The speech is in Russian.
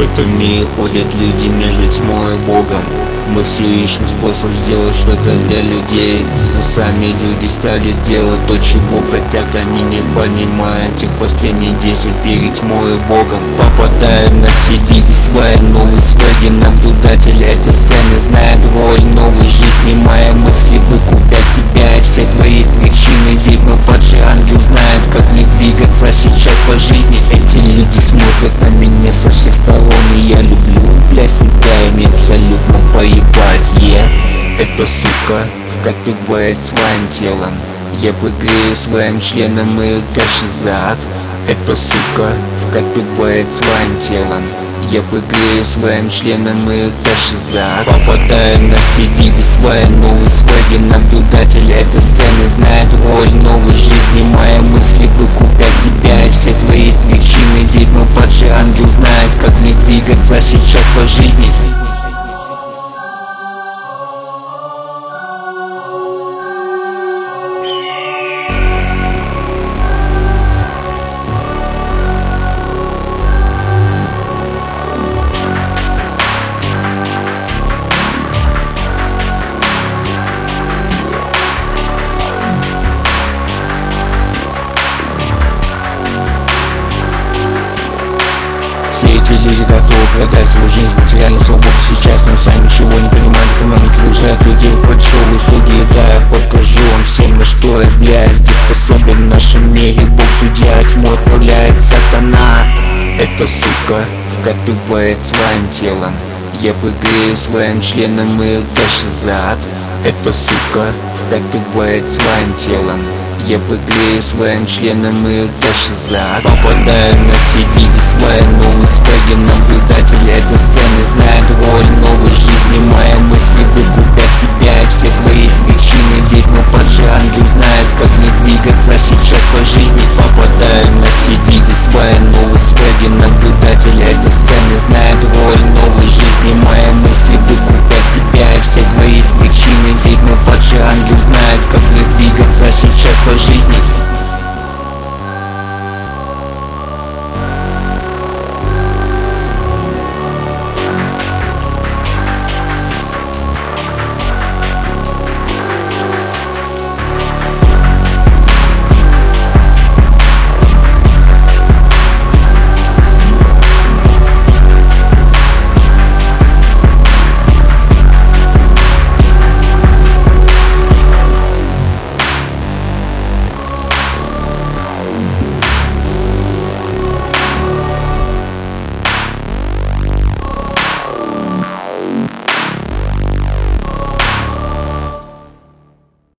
этом мире ходят люди между тьмой и Богом. Мы все ищем способ сделать что-то для людей, но сами люди стали делать то, чего хотят. Они не понимают их последние 10 перед тьмой и Богом. Попадают на CD свои новые свеги. Наблюдатель этой сцены знает роль новой жизни. Мои мысли выкупят тебя и все твои причины. Видно, падший ангел знает, как мне двигаться сейчас по жизни. Эти люди смотрят на меня со всех сторон, и я люблю для себя им абсолютно поебать. Эта сука вкатывает своим телом, я прыгаю своим членом и дальше зад. Эта сука вкатывает своим телом, я прыгаю своим членом и дальше зад. Попадаю на CD свои новые свеги. Наблюдатель этой сцены знает роль новой жизни. Мои мысли выкупят тебя и все твои причины. Видно, падший ангел знает, как мне двигаться сейчас по жизни. Все эти люди готовы продать свою жизнь, материальную свободу сейчас, но сами ничего не понимают. Экономика лишает людей большого услуги. Да, я покажу вам всем, на что я являюсь здесь способен. В нашем мире Бог судья, тьму отправляет сатана. Эта сука вкатывает своим телом, я прыгаю своим членом и дальше зад. Эта сука вкатывает своим телом, я прыгаю своим членом и дальше зад. Попадаю на CD свои новые свеги. Наблюдатель этой сцены знает роль новой жизни. Мои мысли выкупят тебя и все твои причины. Видно, падший ангел знает, как мне двигаться